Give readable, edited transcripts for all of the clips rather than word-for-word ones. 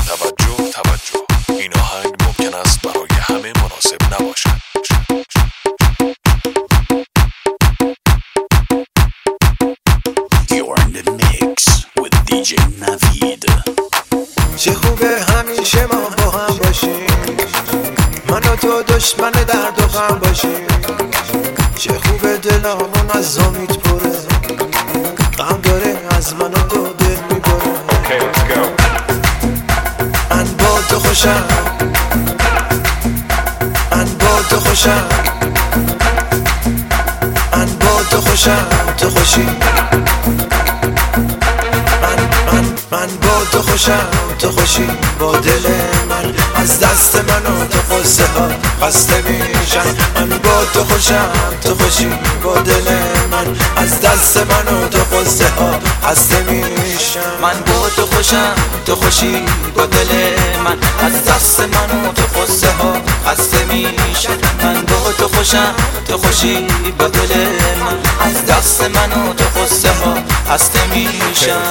توجه این آهنگ ممکن است برای همه مناسب نباشد. You're in the mix with DJ Navid. چه خوبه همیشه ما با هم باشیم، من و تو دشمن درد و غم باشیم. چه خوبه دلامون از امید پره، غم داره از من و تو دل میبره. من با تو خوشم، من با تو خوشم، من با تو خوشم، تو خوشی. من با تو خوشم، تو خوشی. با دل من از دست من و تو قصه ها خسته میشن. من با تو خوشم، تو خوشی. با دل من از دست من و تو قصه ها خسته میشن. من با تو خوشم، تو خوشی. با دل من از دست من و تو قصه ها خسته میشن. من با تو خوشم، تو خوشی. با دل من از دست من و تو قصه ها خسته میشن.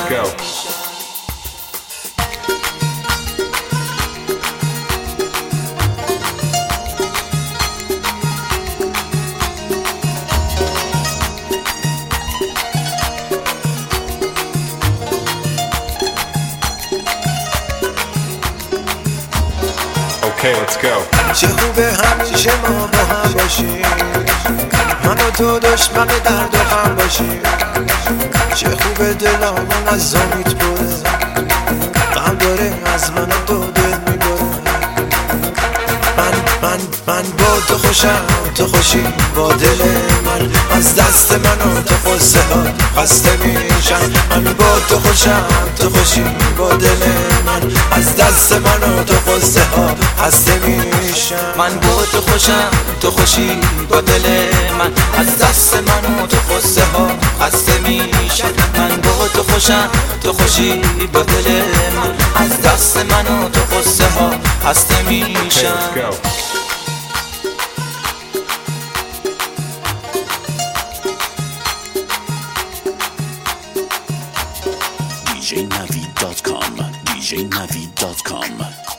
Okay, let's go. چه خوبه همیشه ما با هم باشیم، من و تو دشمن درد و غم باشیم. چه خوبه دلامون از امید پره، غم داره از من و تو دل میبره. من با تو خوشم، تو خوشی. با دل من از دست من و تو قصه ها خسته میشن. من با تو خوشم، تو خوشی. با دل من از دست من و تو قصه ها خسته میشن. من با تو خوشم، تو خوشی. با دل من از دست من و تو قصه ها خسته میشن. من با تو خوشم، تو خوشی. با دل من از دست من و تو قصه ها خسته میشن. DJNavid.com DJNavid.com